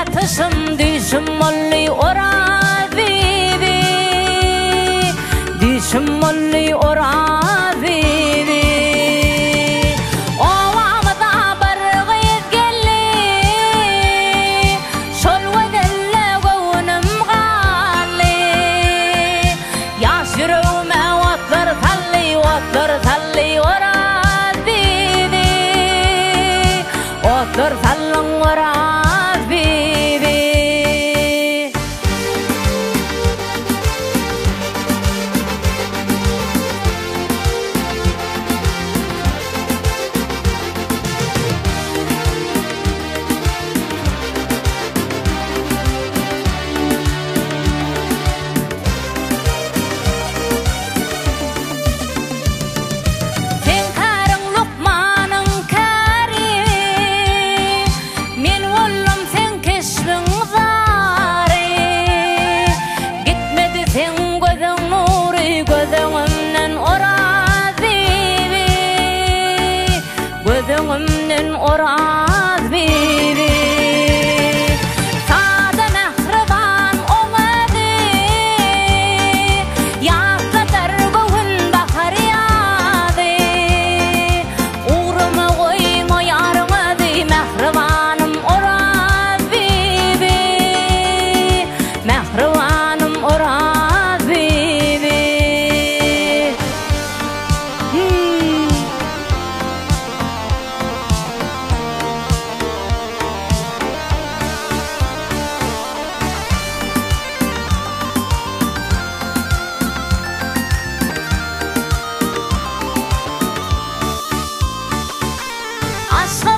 yatışım düşüm molli ora bibi düşüm molli ora bibi ovamda bir gitgelli şol wedelle gownum galli yaşyuruma watlar talli ora bibi watlar tallang ora gözümün oraz bibi sada mehriban olmadı yatlar gövün bahar yağdı uğruma koyma yarmadı mehribanım oraz bibi mehribanım oraz bibi Asla